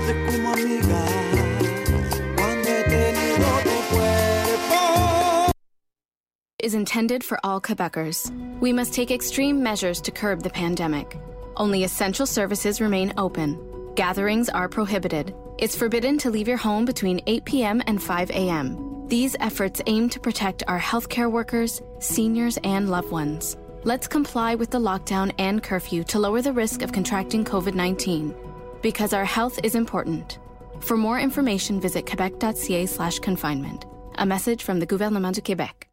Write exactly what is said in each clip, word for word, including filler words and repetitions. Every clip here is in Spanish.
sientes como amiga cuando he tenido tu cuerpo. Is intended for all Quebecers. We must take extreme measures to curb the pandemic. Only essential services remain open. Gatherings are prohibited. It's forbidden to leave your home between eight p.m. and five a.m. These efforts aim to protect our healthcare workers, seniors, and loved ones. Let's comply with the lockdown and curfew to lower the risk of contracting covid nineteen. Because our health is important. For more information, visit quebec.ca slash confinement. A message from the Gouvernement du Québec.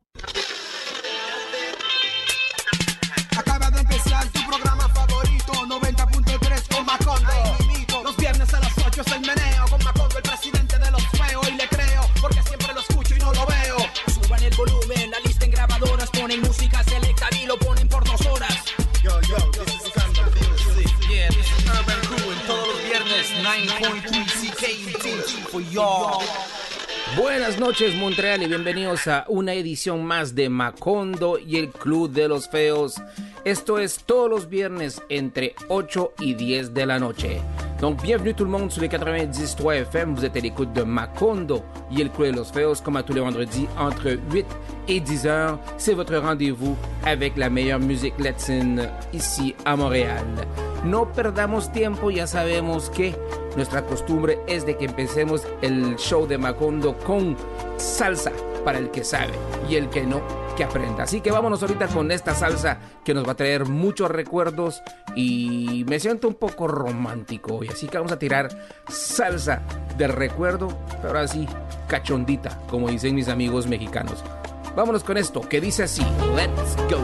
Acaba de empezar tu programa favorito, noventa punto tres con Macondo. Los viernes a las ocho es el meneo con Macondo, el presidente de los feos. Y le creo, porque siempre lo escucho y no lo veo. Suban el volumen, la lista en grabadoras, ponen música selecta y lo ponen por dos horas. Yo, yo, this is Scandal Music. Yeah, this is Urban Crew. En todos los viernes, nine point three C K U T for y'all. Buenas noches, Montreal, y bienvenidos a una edición más de Macondo y el Club de los Feos. Esto es todos los viernes entre ocho y diez de la noche. Donc, bienvenue tout le monde sur les quatre-vingt-dix point trois F M. Vous êtes à l'écoute de Macondo et le Club de los Feos, comme à tous les vendredis entre huit et dix heures. C'est votre rendez-vous avec la meilleure musique latine ici à Montréal. No perdamos tiempo, ya sabemos que nuestra costumbre es de que empecemos el show de Macondo con salsa para el que sabe y el que no, que aprenda. Así que vámonos ahorita con esta salsa que nos va a traer muchos recuerdos y me siento un poco romántico hoy, así que vamos a tirar salsa de recuerdo, pero así cachondita, como dicen mis amigos mexicanos. Vámonos con esto que dice así: Let's go.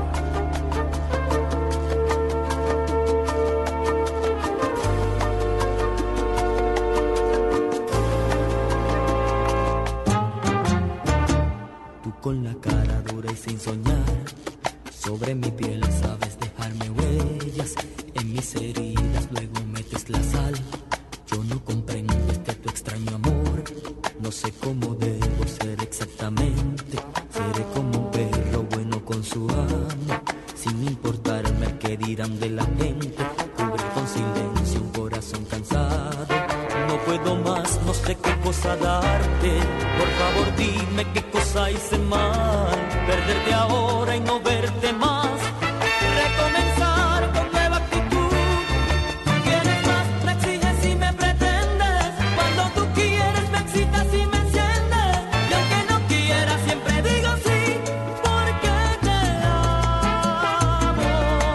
Con la cara dura y sin soñar, sobre mi piel sabes dejarme huellas, en mis heridas luego metes la sal. Yo no comprendo este tu extraño amor, no sé cómo debo ser exactamente. Seré como un perro bueno con su amo, sin importarme qué dirán de la gente. Cubre con silencio un corazón cansado, no puedo más, no sé qué cosa darte. Por favor dime qué cosa hice mal, perderte ahora y no verte más, recomenzar con nueva actitud. Tú quieres más, me exiges y me pretendes, cuando tú quieres me excitas y me enciendes, y aunque no quieras siempre digo sí, porque te amo.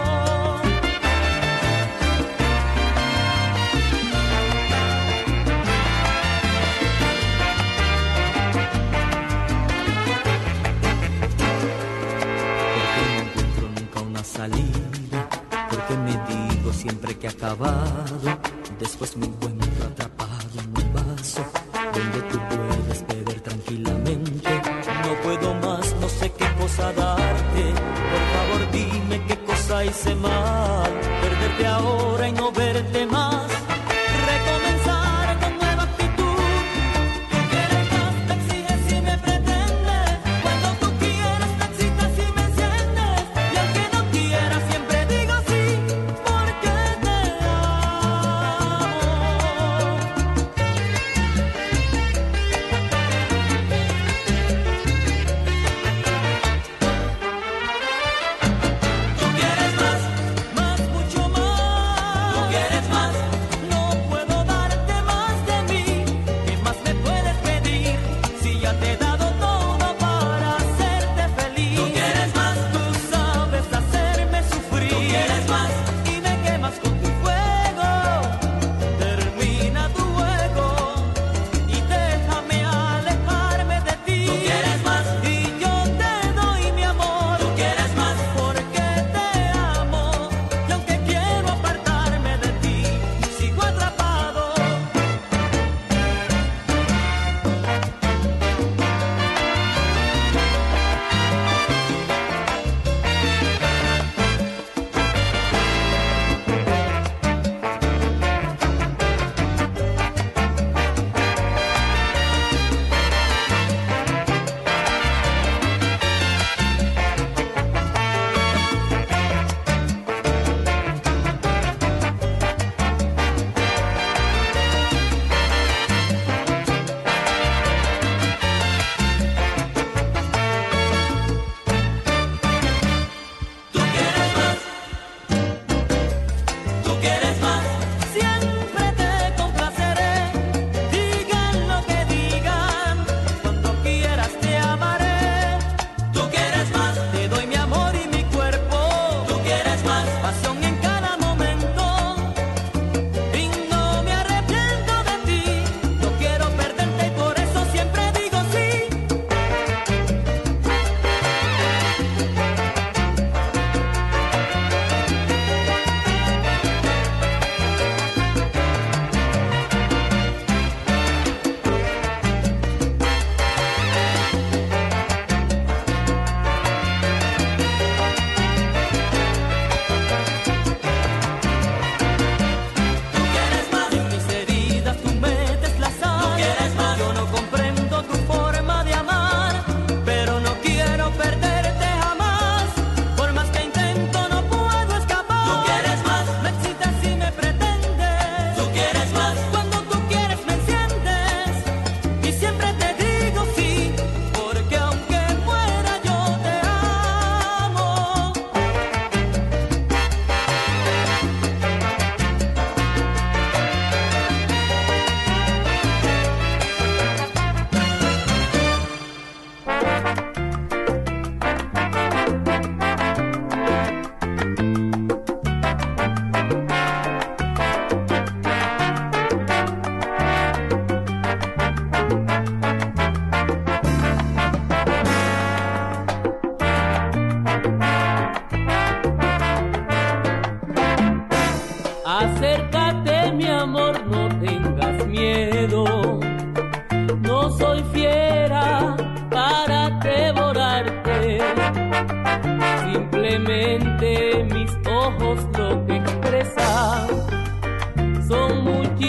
Salida, porque me digo siempre que ha acabado, después me encuentro atrapado en un vaso donde tú puedes beber tranquilamente. No puedo más, no sé qué cosa darte, por favor dime qué cosa hice mal, perderte ahora y no verte más, recomenzar con nueva actitud. Tú quieres más, me exiges y me pretendes, cuando tú quieres me excitas y me enciendes, y aunque no quieras siempre digo sí, porque te amo. Tú quieres más, más, mucho más.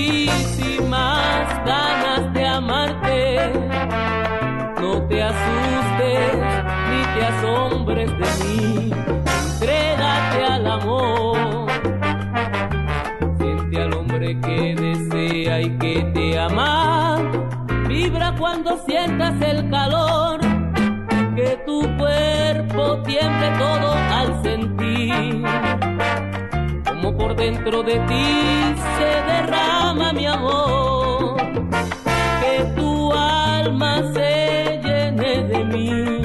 muchísimas ganas de amarte. No te asustes ni te asombres de mí. Entrégate al amor. Siente al hombre que desea y que te ama. Vibra cuando sientas el calor. Que tu cuerpo tiemble todo al sentir. Como por dentro de ti se derrama mi amor. Que tu alma se llene de mí.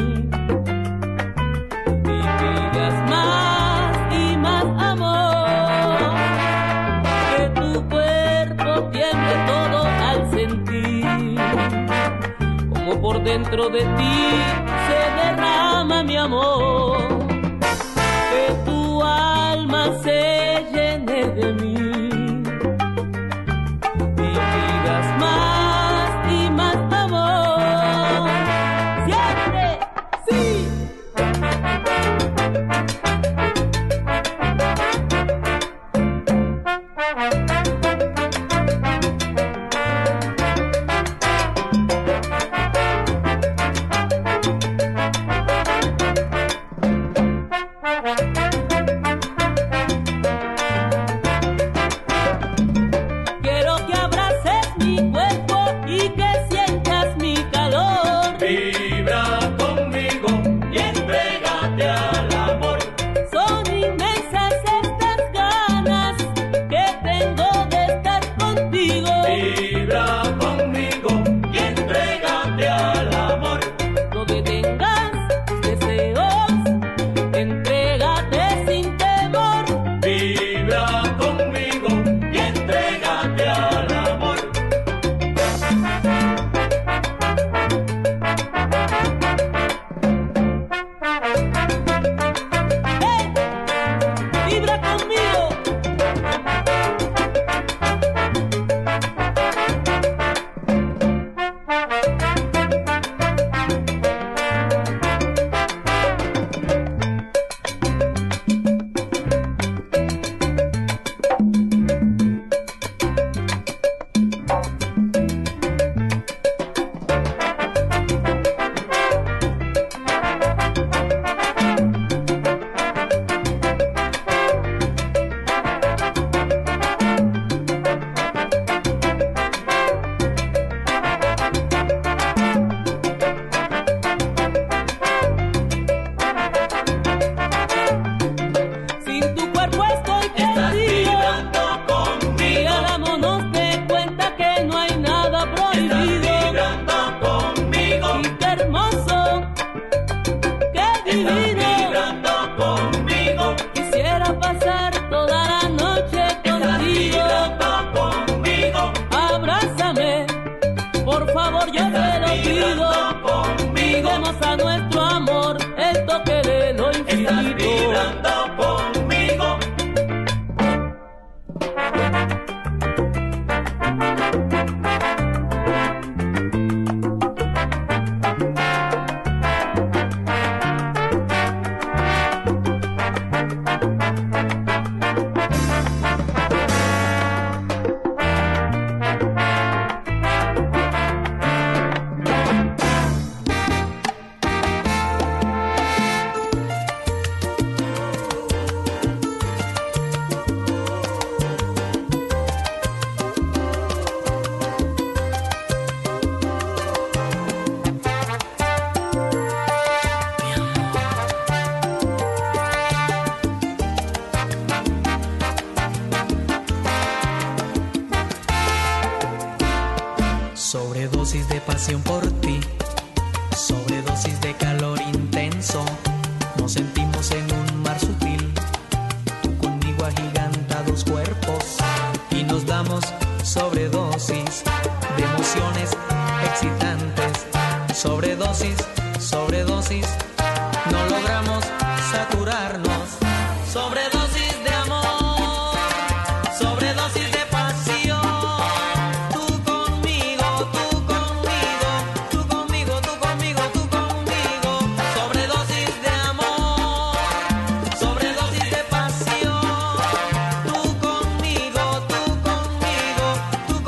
Y pidas más y más amor. Que tu cuerpo tiemble todo al sentir. Como por dentro de ti se derrama mi amor. Que tu alma se llene de mí. Y pidas más y más amor. Siempre, sí. Sobredosis de pasión por ti, sobredosis de calor intenso. Nos sentimos en un mar sutil, tú conmigo agigantados cuerpos, y nos damos sobredosis de emociones excitantes. Sobredosis, sobredosis, no logramos saturarnos. Sobredosis de amor, sobredosis de pasión. Tú conmigo, tú conmigo, tú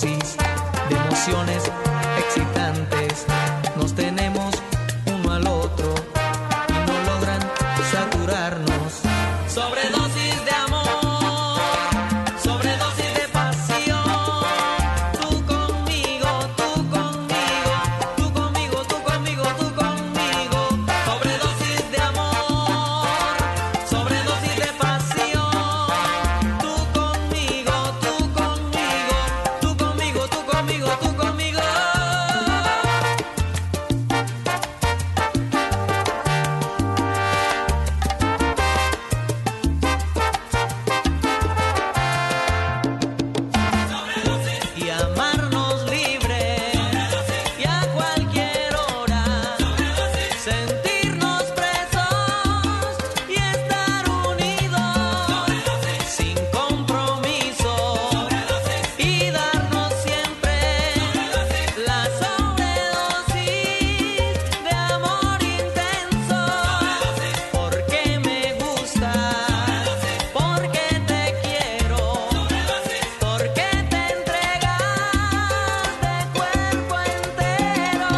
dosis de emociones excitantes. Nos tenemos uno al otro y no logran saturarnos. Sobredosis de amor, sobredosis de pasión. Tú conmigo, tú conmigo, tú conmigo, tú conmigo, tú conmigo. Sobredosis de amor, sobredosis de pasión. Tú conmigo, tú conmigo, tú conmigo, tú conmigo, tú conmigo. Y amarnos libre y a cualquier hora, sentirnos presos y estar unidos sin compromiso y darnos siempre la sobredosis de amor intenso. Porque me gustas, porque te quiero, porque te entregas de cuerpo entero.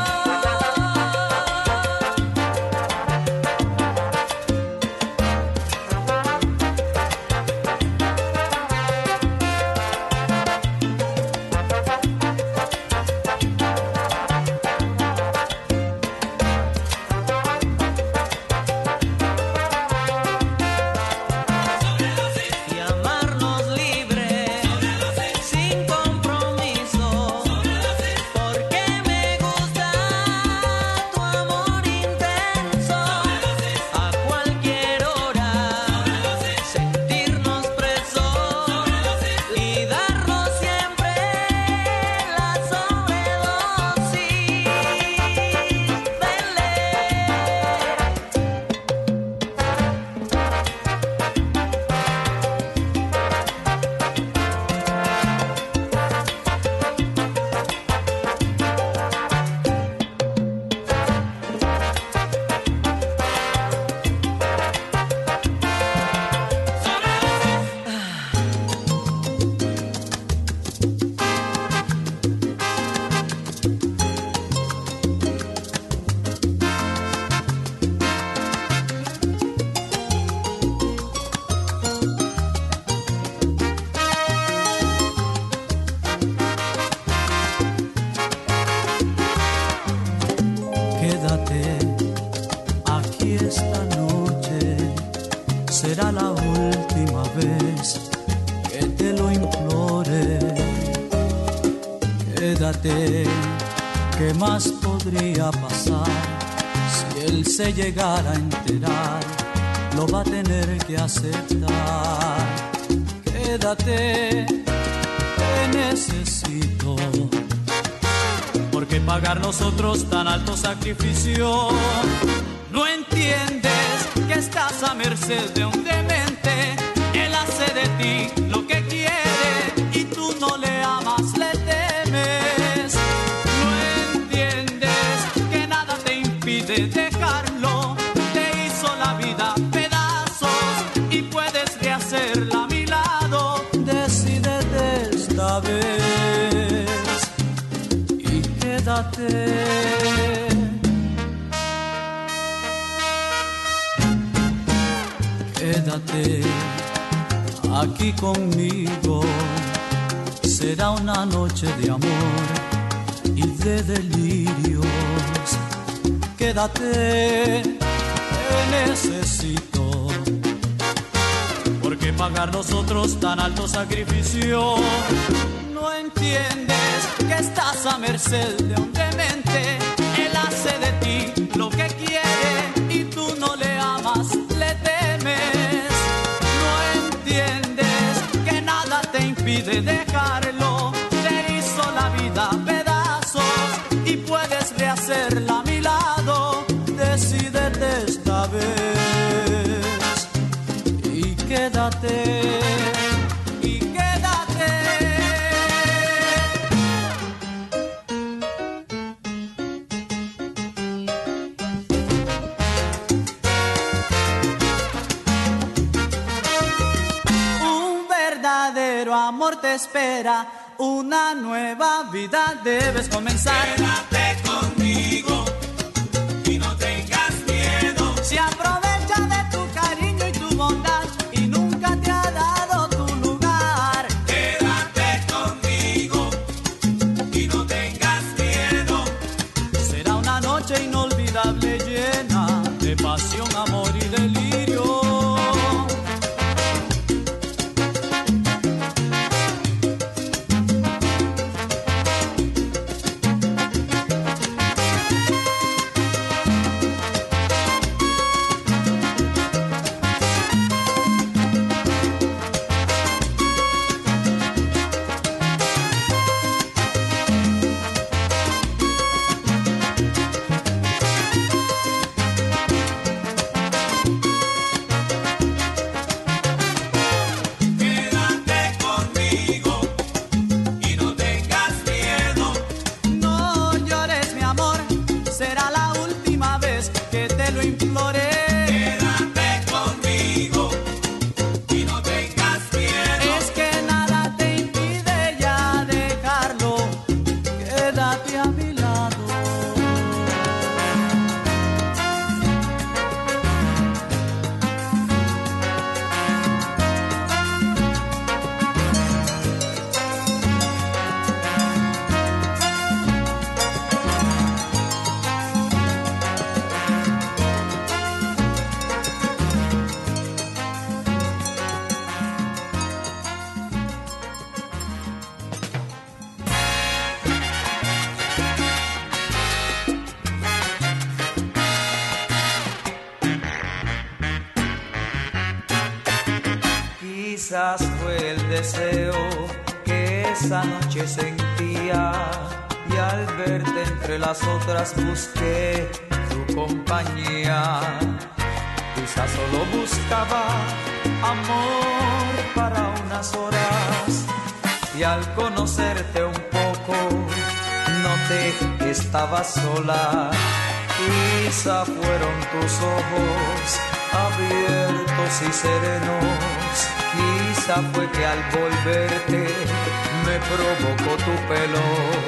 Y amarnos libre, sin compromiso, porque me gusta tu amor intenso. A cualquier hora, sentirnos presos y darnos siempre la sobredosis. Quédate aquí esta noche, será la última vez que te lo implore. Quédate, ¿qué más podría pasar? Si él se llegara a enterar, lo va a tener que aceptar. Quédate, te necesito. Porque pagar nosotros tan alto sacrificio. No entiendes que estás a merced de un demente. Él hace de ti lo que quiere y tú no le amas, le temes. No entiendes que nada te impide dejarlo. Te hizo la vida pedazos y puedes rehacerla a mi lado. Decídete esta vez y quédate. Quédate aquí conmigo, será una noche de amor y de delirios. Quédate, te necesito. Porque pagar nosotros tan alto sacrificio. No entiendes que estás a merced de un demente. Él hace de ti lo que quiere y tú no le amas, le temes. No entiendes que nada te impide dejarlo. Te hizo la vida pedazos y puedes rehacerla a mi lado. Decídete esta vez y quédate. Y quédate. Un verdadero amor te espera, una nueva vida debes comenzar. Quédate conmigo y no tengas miedo. Se aprovecha de tu cariño y tu bondad y nunca te ha dado tu lugar. Quédate conmigo y no tengas miedo. Será una noche inolvidable llena de pasión, amor y delirio. Quizás fue el deseo que esa noche sentía y al verte entre las otras busqué tu compañía. Quizás solo buscaba amor para unas horas y al conocerte un poco noté que estaba sola. Quizá fueron tus ojos abiertos y serenos. Quizá fue que al volverte me provocó tu pelo.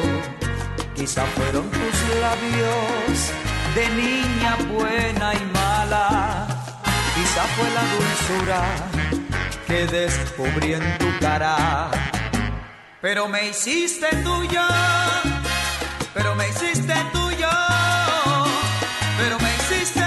Quizá fueron tus labios de niña buena y mala. Quizá fue la dulzura que descubrí en tu cara. Pero me hiciste tuyo, pero me hiciste tuyo, pero me hiciste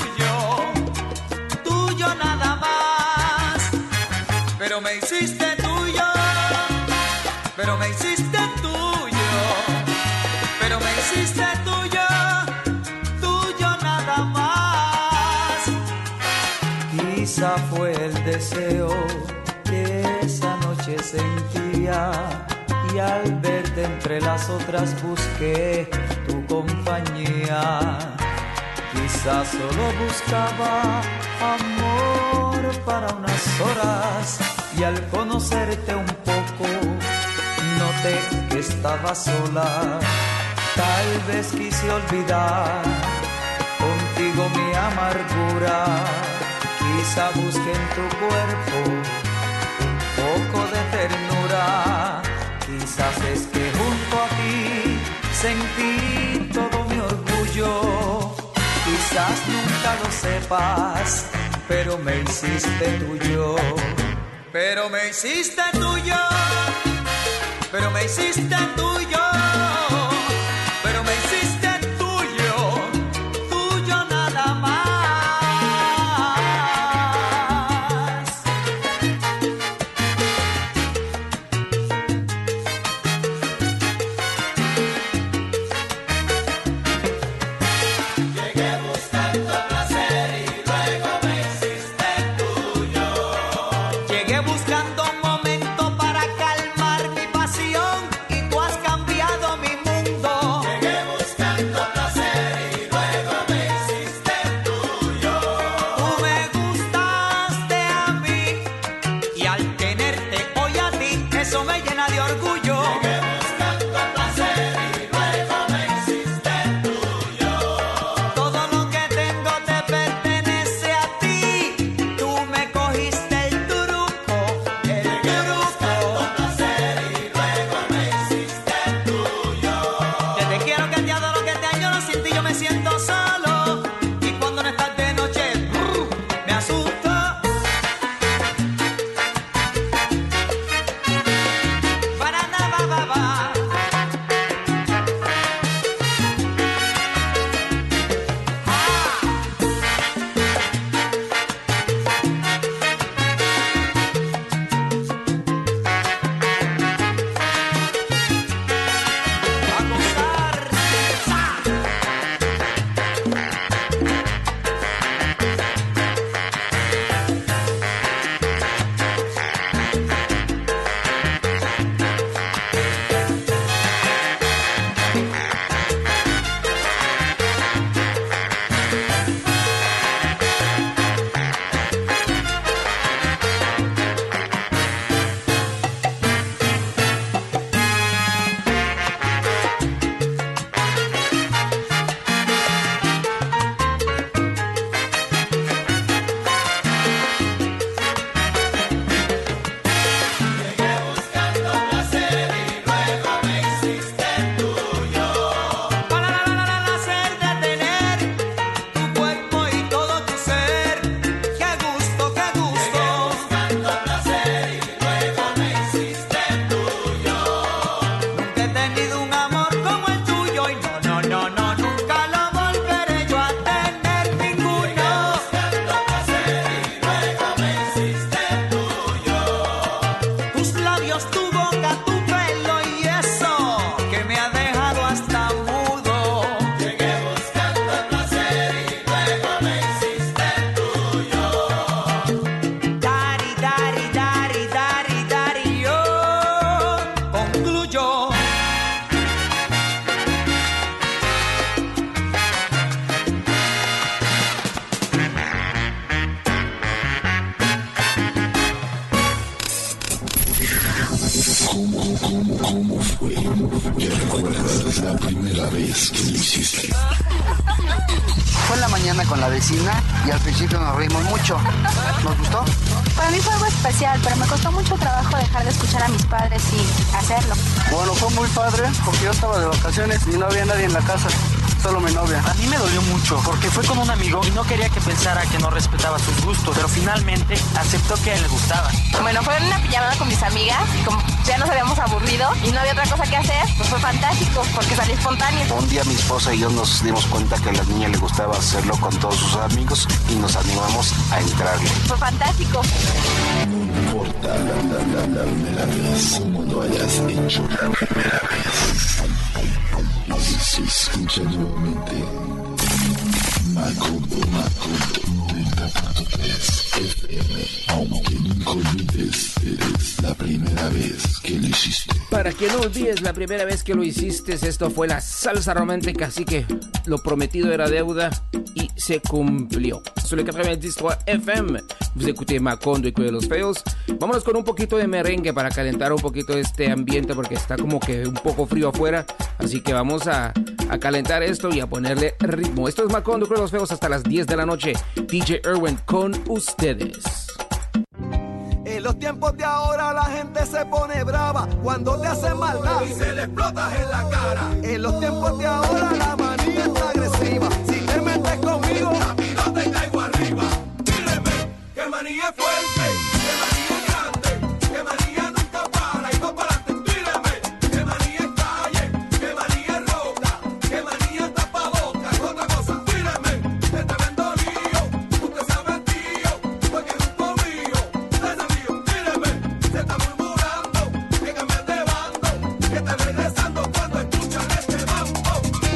tuyo, tuyo nada más. Pero me hiciste tuyo, pero me hiciste tuyo, pero me hiciste tuyo, tuyo nada más. Quizá fue el deseo que esa noche sentía y al verte entre las otras busqué tu compañía. Quizás solo buscaba amor para unas horas y al conocerte un poco noté que estaba sola. Tal vez quise olvidar contigo mi amargura. Quizá busqué en tu cuerpo un poco de ternura. Quizás es que junto a ti sentí todo mi orgullo. Quizás nunca lo sepas, pero me hiciste tuyo. Pero me hiciste tuyo, pero me hiciste tuyo, pero me hiciste tuyo, tuyo nada más. Llegué buscando un momento para calmar mi pasión y tú has cambiado. tenido un amor como el tuyo y no, no, no, no, nunca lo volveré yo a tener ninguno. Llegué buscando placer y luego me hiciste tuyo. Tus labios, tu boca, tu pelo y eso que me ha dejado hasta mudo. Llegué buscando placer y luego me hiciste tuyo. Dari, dari, dari, dari, dari, yo concluyo. ¿Cómo, cómo, cómo fue? ¿Qué recuerdas la primera vez que lo hiciste? Fue en la mañana con la vecina y al principio nos reímos mucho. ¿Nos gustó? Para mí fue algo especial, pero me costó mucho trabajo dejar de escuchar a mis padres y hacerlo. Bueno, fue muy padre porque yo estaba de vacaciones y no había nadie en la casa. Solo mi novia. A mí me dolió mucho porque fue con un amigo y no quería que pensara que no respetaba sus gustos, pero finalmente aceptó que a él le gustaba. Bueno, fue en una pijamada con mis amigas y como ya nos habíamos aburrido y no había otra cosa que hacer, pues fue fantástico porque salí espontáneo. Un día mi esposa y yo nos dimos cuenta que a la niña le gustaba hacerlo con todos sus amigos y nos animamos a entrarle. Fue fantástico. No importa la, la, la, la primera vez, como lo hayas hecho la primera vez. Y se escucha nuevamente Macondo, Macondo noventa punto tres F M. Aunque nunca olvides, eres la primera vez que lo hiciste. Para que no olvides la primera vez que lo hiciste, esto fue la salsa romántica, así que lo prometido era deuda y se cumplió. Sur le quatre-vingt-dix point trois F M, vous écoutez Macondo y Club de los Feos. Vámonos con un poquito de merengue para calentar un poquito este ambiente porque está como que un poco frío afuera, así que vamos a, a calentar esto y a ponerle ritmo. Esto es Macondo y Club de los Feos hasta las diez de la noche. D J Irwin con ustedes. En los tiempos de ahora la gente se pone brava cuando te hacen maldad y se le explotas en la cara. En los tiempos de ahora la manía está agresiva. Si te metes conmigo, rápido te caigo arriba. Díreme que manía es fuerte, que manía es grande, que manía nunca para y va para adelante. Díreme que manía es calle, que manía es roca, que manía tapa boca, es otra cosa. Díreme que te vendo lío, usted sabe tío, porque junto mío. Se está murmurando que cambies de bando, que te ves rezando cuando escuchan este mambo.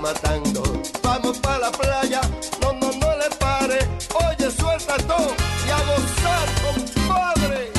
matando. Vamos pa' la playa, no, no, no le pare. Oye, suelta todo y a gozar, compadre.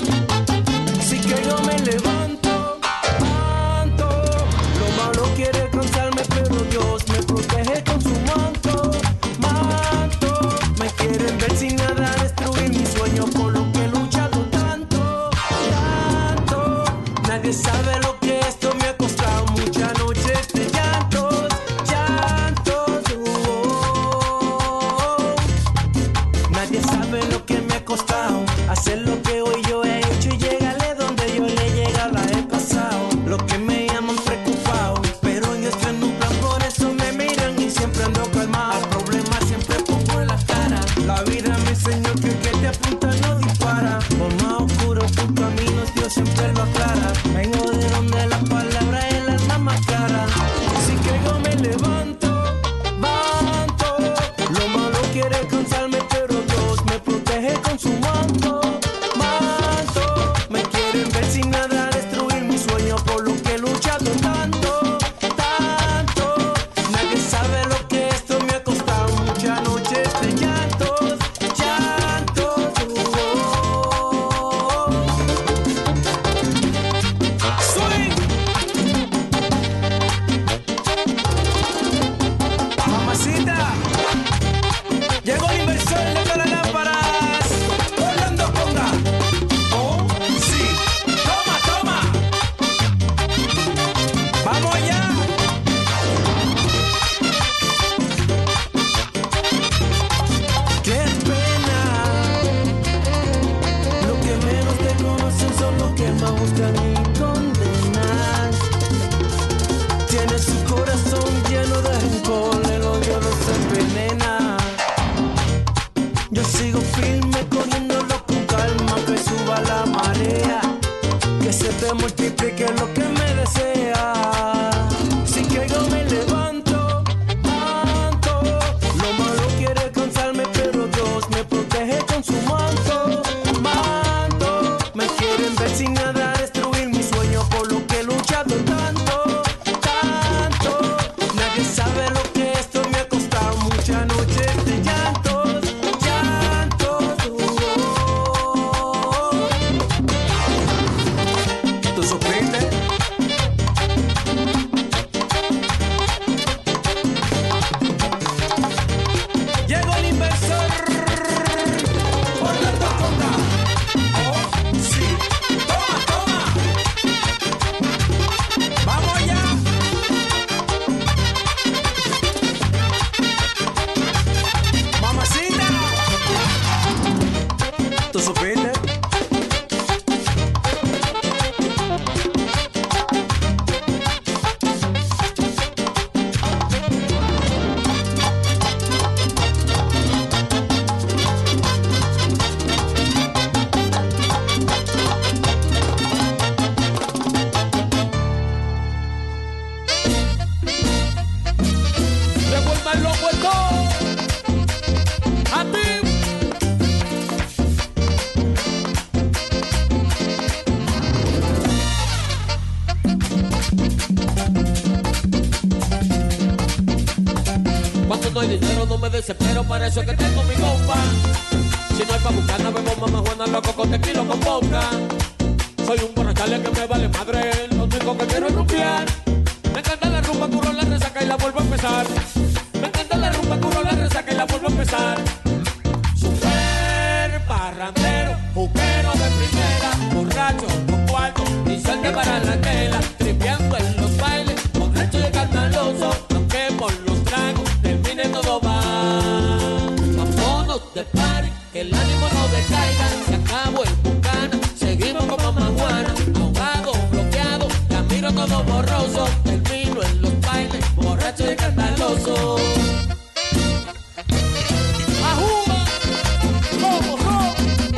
Quiere hay dinero no me desespero, para eso es que tengo mi compa. Si no hay pa' buscar, no bebo mamá Juana, loco con tequila con vodka. Soy un borrachale que me vale madre, lo único que quiero es rumbear. Me encanta la rumba, curro la resaca y la vuelvo a empezar. Me encanta la rumba, curro la resaca y la vuelvo a empezar. Super parrandero, juquero de primera, borracho con cuarto y suerte para la tela. Tripeando en los bailes, borracho y escandaloso, aunque por los tragos termine todo mal. Vámonos de party, que el ánimo no decaiga. Se acabó el bucana, seguimos con mamá Juana. Ahogado, bloqueado, camino todo borroso. Termino en los bailes, borracho y escandaloso. ¡Ajuba! ¡Como, como!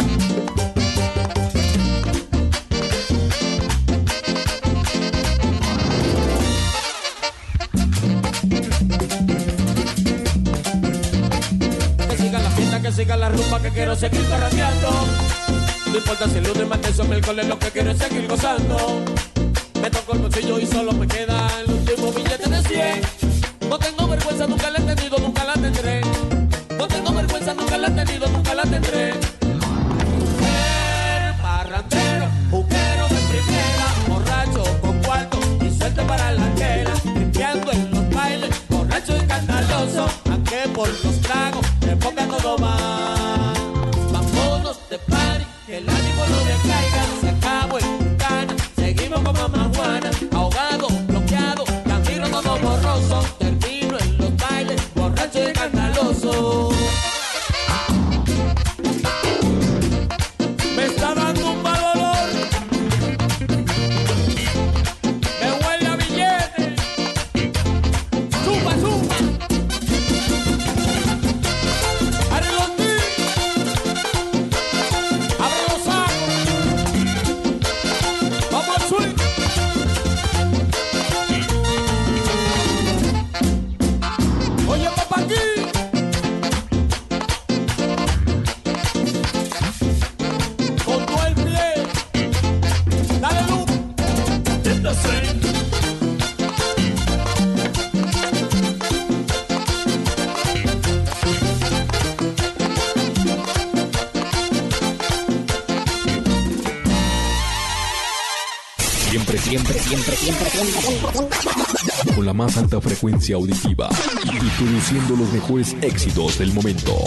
Que siga la fiesta, que siga la rumba, que quiero seguir carrateando. No importa si el lunes, martes o miércoles, lo que quiero es seguir gozando. Me toco el bolsillo y solo me queda el último billete de cien. No tengo vergüenza, nunca la he tenido, nunca la tendré. No tengo vergüenza, nunca la he tenido, nunca la tendré. Mujer, parrandero, juquero de primera, borracho con cuarto y suerte para la quela. Limpiando en los bailes, borracho y escandaloso, aunque por los tragos me ponga todo mal. Vámonos de party, que el ánimo no decaiga. Se acabó el bucana, seguimos con mamá Juana. Ahogado, bloqueado, camino todo borroso. Termino en los bailes, borracho y escandaloso. Me está dando un mal olor, me huele a billete. Zumba, zumba. Abre los niños, abre los sacos. Vamos al swing. Oye, papá, aquí. Con todo el pie. Dale luz. Siempre, siempre, siempre, siempre, siempre, siempre. Con la más alta frecuencia auditiva y produciendo los mejores éxitos del momento.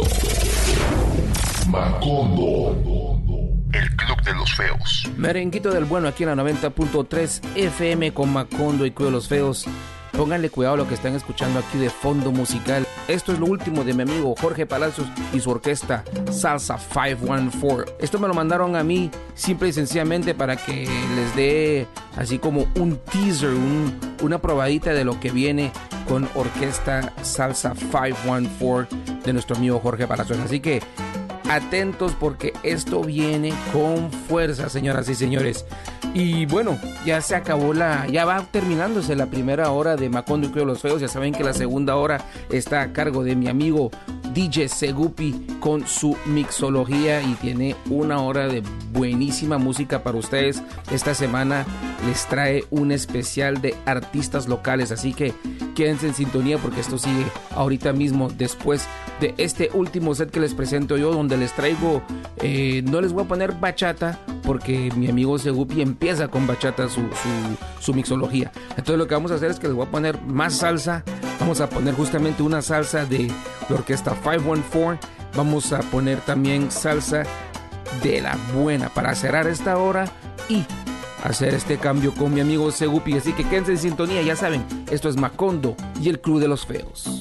Macondo, el club de los feos. Merenguito del bueno aquí en la noventa punto tres F M con Macondo y Club de los Feos. Pónganle cuidado a lo que están escuchando aquí de fondo musical. Esto es lo último de mi amigo Jorge Palacios y su orquesta Salsa cinco uno cuatro. Esto me lo mandaron a mí simple y sencillamente para que les dé así como un teaser, un, una probadita de lo que viene con orquesta Salsa cinco uno cuatro de nuestro amigo Jorge Palacios. Así que atentos porque esto viene con fuerza, señoras y señores. Y bueno, ya se acabó la, ya va terminándose la primera hora de Macondo y Club de los Feos. Ya saben que la segunda hora está a cargo de mi amigo D J Segupi con su mixología y tiene una hora de buenísima música para ustedes. Esta semana les trae un especial de artistas locales, así que quédense en sintonía porque esto sigue ahorita mismo después de este último set que les presento yo, donde les traigo, eh, no les voy a poner bachata porque mi amigo Segupi empieza con bachata su, su, su mixología. Entonces lo que vamos a hacer es que les voy a poner más salsa. Vamos a poner justamente una salsa de la orquesta cinco uno cuatro. Vamos a poner también salsa de la buena para cerrar esta hora y hacer este cambio con mi amigo Segupi. Así que quédense en sintonía, ya saben, esto es Macondo y el Club de los Feos.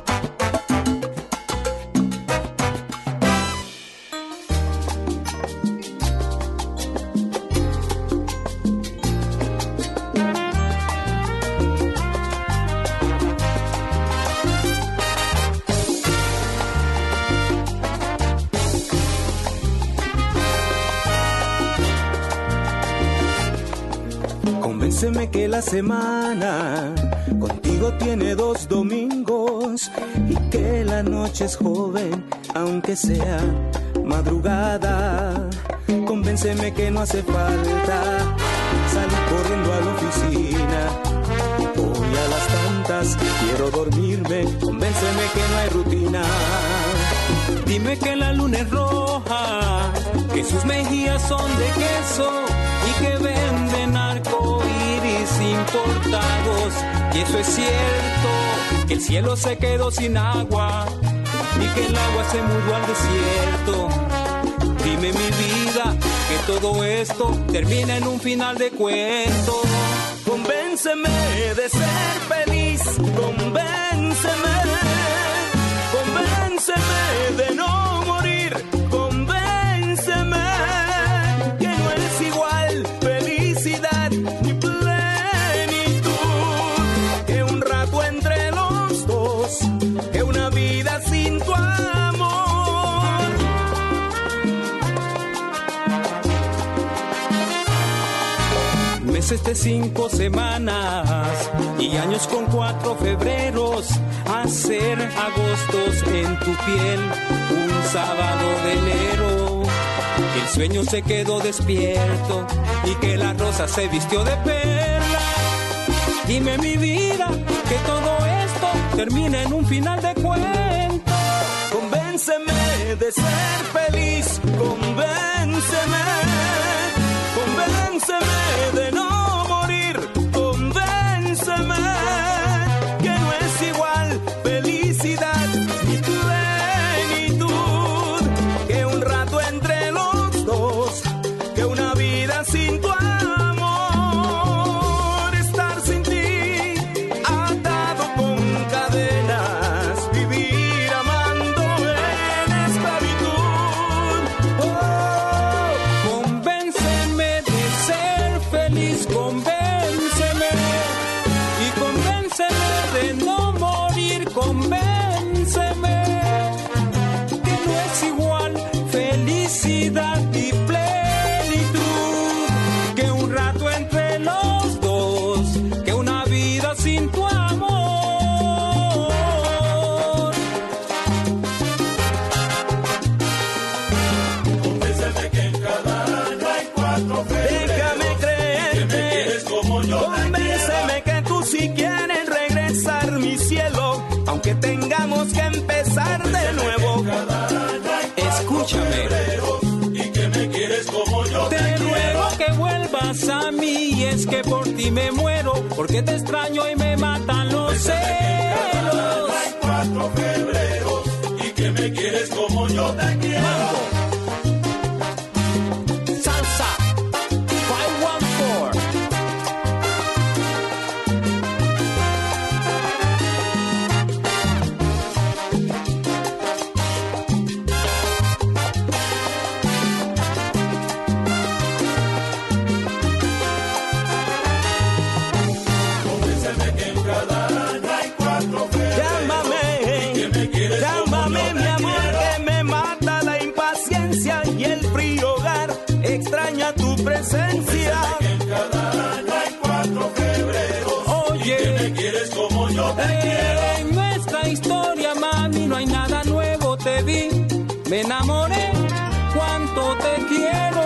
Convénceme que la semana contigo tiene dos domingos y que la noche es joven, aunque sea madrugada. Convénceme que no hace falta salir corriendo a la oficina. Hoy a las tantas días. Quiero dormirme, convénceme que no hay rutina. Dime que la luna es roja, que sus mejillas son de queso y que venden arcoíris importados. Y eso es cierto, que el cielo se quedó sin agua y que el agua se mudó al desierto. Dime mi vida, que todo esto termina en un final de cuento. Convénceme de ser feliz, convénceme, convénceme de no morir, convénceme que no es igual felicidad ni plenitud, que un rato entre los dos, que una vida sin tu amor. Meses de cinco semanas y años con cuatro febreros, hacer agostos en tu piel, un sábado de enero. El sueño se quedó despierto y que la rosa se vistió de perla. Dime mi vida, que todo esto termina en un final de cuento. Convénceme de ser feliz, convénceme, convénceme de no morir, convénceme que no es igual felicidad ni plenitud, que un rato entre los dos, que una vida sin tu amor, estar sin ti, atado con cadenas, vivir amando en esclavitud. Oh, convénceme de ser feliz, convénceme, y convénceme de no morir, convénceme que no es igual felicidad y plenitud, que un rato entre los dos, que una vida sin tu amor. Convénceme que en cada año hay cuatro febreros. Déjame creerte, que me quieres como yo te convénceme que tú sí quieres regresar, mi cielo, aunque tengamos que empezar de nuevo. Escúchame, y que me quieres como yo te, te ruego que vuelvas a mí, y es que por ti me muero, porque te extraño y me matan los celos. Hay cuatro febreros y que me quieres como yo te quiero. Salsa cinco uno cuatro. Convénceme que en cada año hay cuatro febreros. Llámame, y que me quieres llámame como yo mi te amor, quiero. que me mata la impaciencia y el frío hogar extraña tu presencia. Que en cada año hay cuatro febreros. Oye, y que me quieres como yo te quiero. en nuestra historia, mami, no hay nada nuevo. Te vi, me enamoré, cuánto te quiero.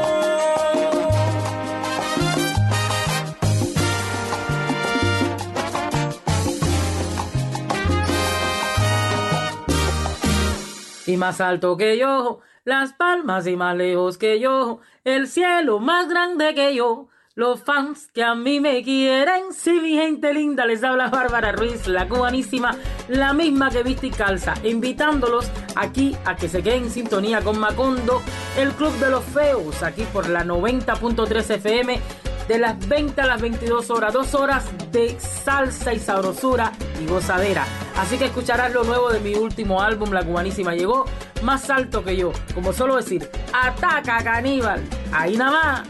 Y más alto que yo, las palmas y más lejos que yo, el cielo más grande que yo, los fans que a mí me quieren. Sí, mi gente linda, les habla Bárbara Ruiz, la cubanísima, la misma que viste y calza, invitándolos aquí a que se queden en sintonía con Macondo, el Club de los Feos, aquí por la noventa punto tres F M, de las veinte a las veintidós horas, dos horas de salsa y sabrosura y gozadera. Así que escucharás lo nuevo de mi último álbum, La Cubanísima Llegó, más alto que yo, como suelo decir, ataca caníbal, ahí nada más.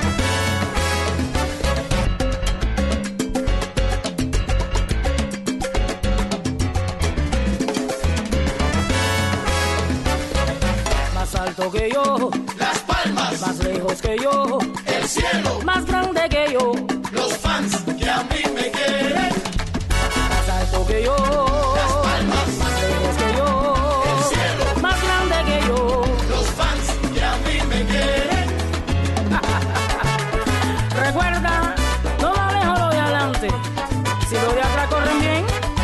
Más alto que yo, Las palmas, más lejos que yo, el cielo, más grande que yo, los fans que a mí me quieren. más alto que yo, Las palmas, más lejos que yo, el cielo, más grande que yo. los fans que a mí me quieren. Recuerda, no va lejos lo de adelante, si lo de atrás corren bien,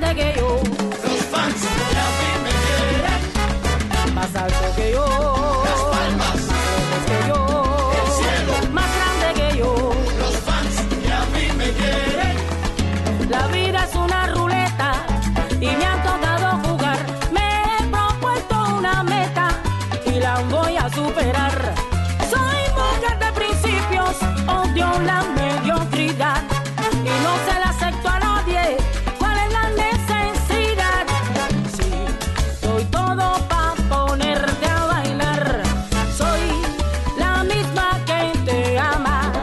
grande que yo. Los fans que a mí me quieren. Más alto que yo. Las palmas. Más lejos que yo. El cielo. Más grande que yo. Los fans que a mí me quieren. La vida es una ruleta y me ha tocado jugar. Me he propuesto una meta y la voy a superar. Soy mujer de principios, odio la mediocridad y no se la acepto a nadie. ¿Cuál es la necesidad? Sí, soy todo pa' ponerte a bailar. Soy la misma que te ama.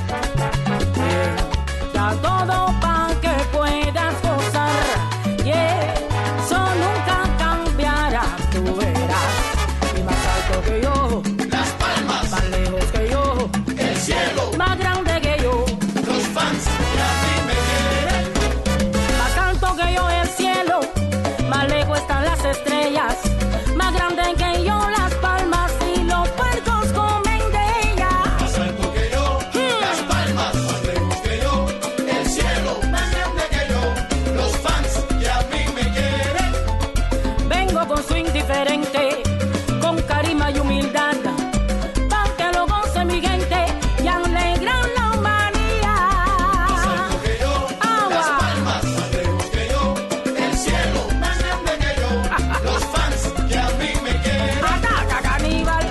Yeah, da todo pa' que puedas gozar. Yeah, eso nunca cambiará, tú verás. Y más alto que yo, Las palmas. más lejos que yo, El cielo. más grande que yo. Los fans que a mí me quieren. Más alto que yo el cielo, más lejos están las estrellas, más grande que yo las palmas y los puercos comen de ellas. Más alto que yo. Las palmas. Más lejos que yo. El cielo. Más grande que yo. Los fans que a mí me quieren. Vengo con su indiferente, con carisma y humildad, pa' que lo goce mi gente y alegran la humanidad. Más alto que yo. Agua. Las palmas. Más lejos que yo. El cielo. Más grande que yo. Los fans que a mí me quieren. Ataca, caníbal.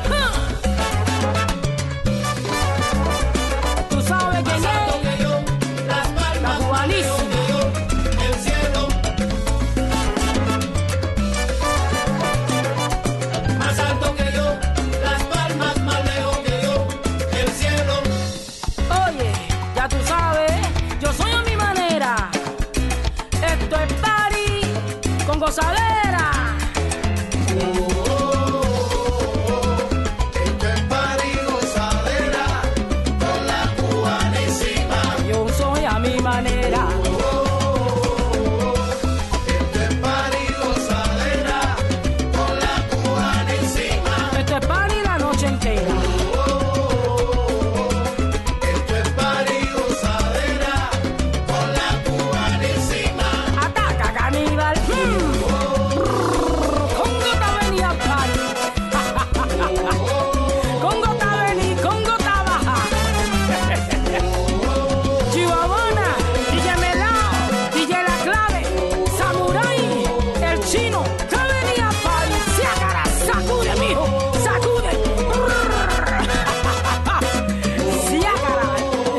Tú sabes quién Más alto es. que yo. Las palmas. La Más lejos Juanísima. que yo. El cielo. Más alto que yo. Las palmas. Más lejos que yo. El cielo. Oye, ya tú sabes, yo soy a mi manera. Esto es party con gozadera. Esto es party gozadera con la cubana encima. Yo soy a mi manera. Esto es party gozadera con la cubana encima. Esto es party la noche entera. Esto es party gozadera con la cubana encima. Ataca, caníbal. Mm. Congo ta vení a party. Congo ta vení, Congo ta baja. Chihuahua, D J Melao, D J La Clave, Samurai, el chino, que venía a party. Siácara, sacude, mijo, sacude. Siácara.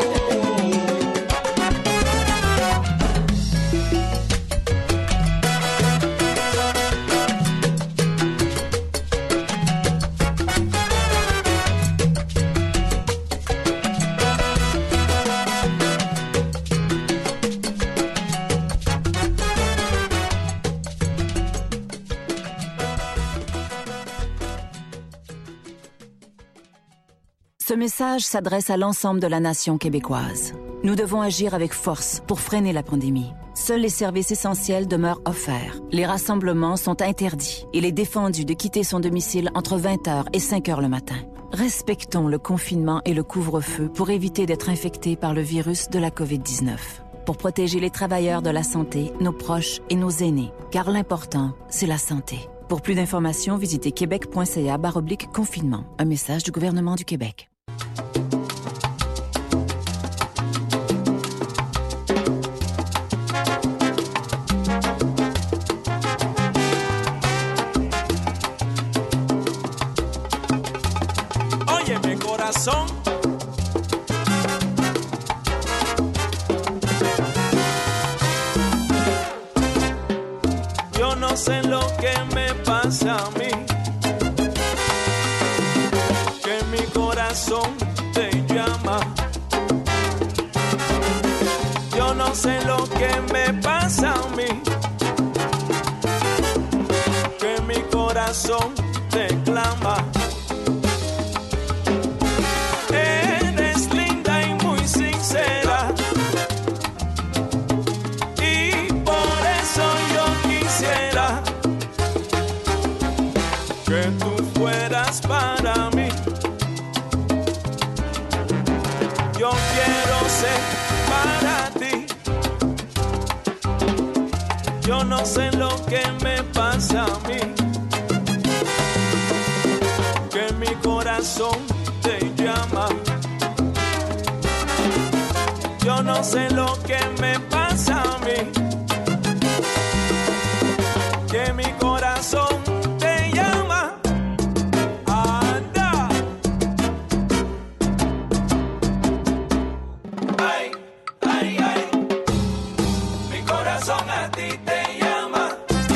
Ce message s'adresse à l'ensemble de la nation québécoise. Nous devons agir avec force pour freiner la pandémie. Seuls les services essentiels demeurent offerts. Les rassemblements sont interdits. Il est défendu de quitter son domicile entre vingt heures et cinq heures le matin. Respectons le confinement et le couvre-feu pour éviter d'être infectés par le virus de la covid dix-neuf. Pour protéger les travailleurs de la santé, nos proches et nos aînés. Car l'important, c'est la santé. Pour plus d'informations, visitez québec.ca barre oblique confinement. Un message du gouvernement du Québec. Óyeme, corazón. Yo no sé lo que me pasa a mí, que mi corazón te llama. Yo no sé lo que me pasa a mí, que mi corazón te clama. Eres linda y muy sincera, y por eso yo quisiera que tú fueras para mí. Yo quiero ser para ti. Yo no sé lo que me pasa a mí, que mi corazón te llama. Yo no sé lo que me pasa a mí, que mi corazón te llama. Anda. Ay, ay, ay, mi corazón a ti te llama.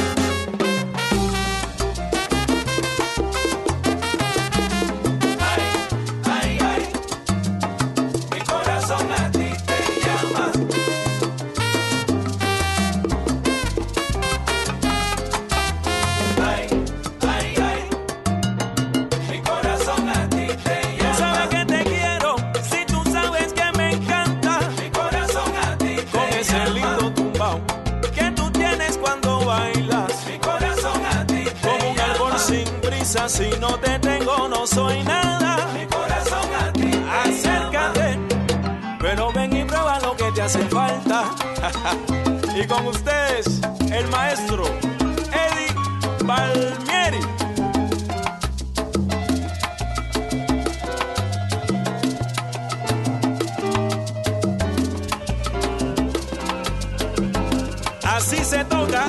Ay, ay, ay, mi corazón a ti te llama. Ay, ay, ay, mi corazón a ti te llama. Sabes que te quiero, si tú sabes que me encanta. Mi corazón a ti te con ese llama. Lindo tumbao que tú tienes cuando bailas. Mi corazón a ti te como un llama. Árbol sin brisa, si no te tengo no soy nada. Mi corazón a ti te acércate, llama. Pero ven y prueba lo que te hace falta. Y con ustedes, el maestro Eddie Palmieri. Así se toca.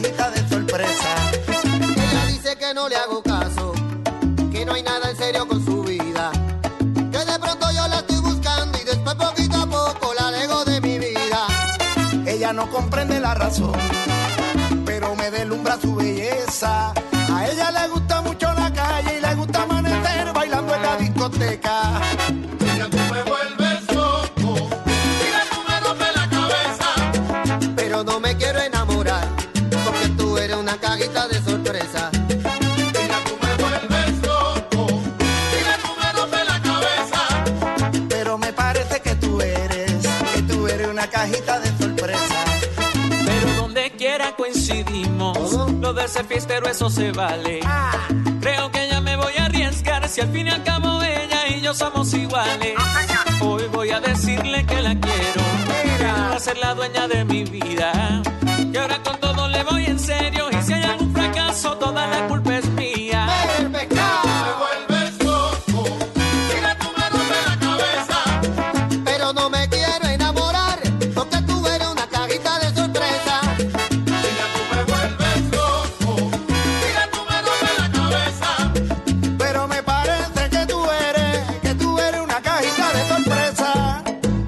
cajita de sorpresa. Ella dice que no le hago caso, que no hay nada en serio con su vida, que de pronto yo la estoy buscando y después poquito a poco la alejo de mi vida. Ella no comprende la razón, pero me deslumbra su belleza. A ella le gusta mucho la calle y le gusta amanecer bailando en la discoteca. Mira, tú me vuelves loco, mira, tú me rompes la cabeza. Pero no me quiero enamorar, porque tú eres una cajita de sorpresa. Mira, tú me vuelves loco, mira, tú me rompes la cabeza. Pero me parece que tú eres, que tú eres una cajita de sorpresa. Pero donde quiera coincidimos, lo de ser fiestero eso se vale. Creo que ya me voy a arriesgar, si al fin y al cabo ella y yo somos iguales. Hoy voy a decirle que la quiero, que va a ser la dueña de mi vida. Y ahora con todo le voy en serio, y si hay algún fracaso toda la culpa es mía. Me vuelves loco, mira, tú me rompes la cabeza. Pero no me quiero enamorar, porque tú eres una cajita de sorpresa. Mira, tú me vuelves loco, mira, tú me rompes la cabeza. Pero me parece que tú eres, que tú eres una cajita de sorpresa.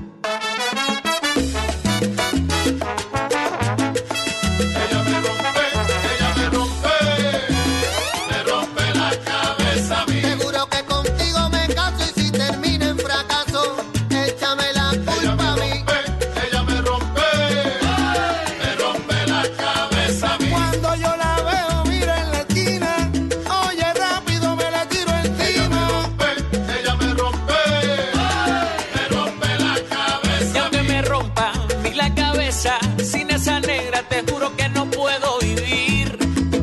Ella me rompe, ella me rompe, me rompe la cabeza a mí. Seguro que contigo me caso y si termina en fracaso, échame la culpa a mí. Ella me rompe, me rompe la cabeza a mí. Cuando yo la veo, mira en la esquina, oye, rápido me la tiro encima. Ella me rompe, me rompe la cabeza. Y aunque me rompa a mí la cabeza, sin esa negra te juro que no puedo vivir.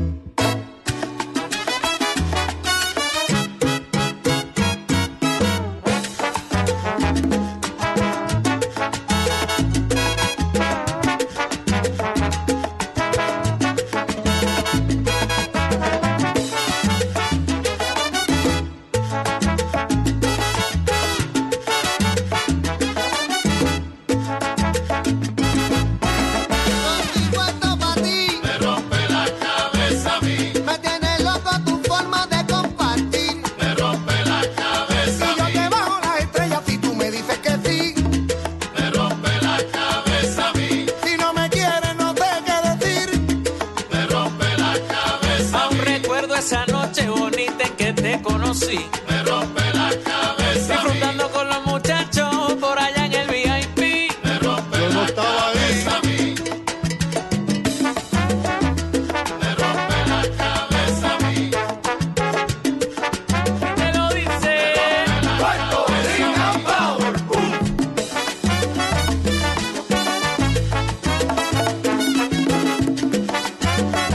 Contigo esto pa' ti, Me rompe la cabeza a mí, me tiene loco tu forma de compartir. me rompe la cabeza Y yo a mí, te bajo las estrellas si tú me dices que sí. me rompe la cabeza a mí, Si no me quieres, no sé qué decir. me rompe la cabeza a Aún mí. recuerdo esa noche bonita en que te conocí.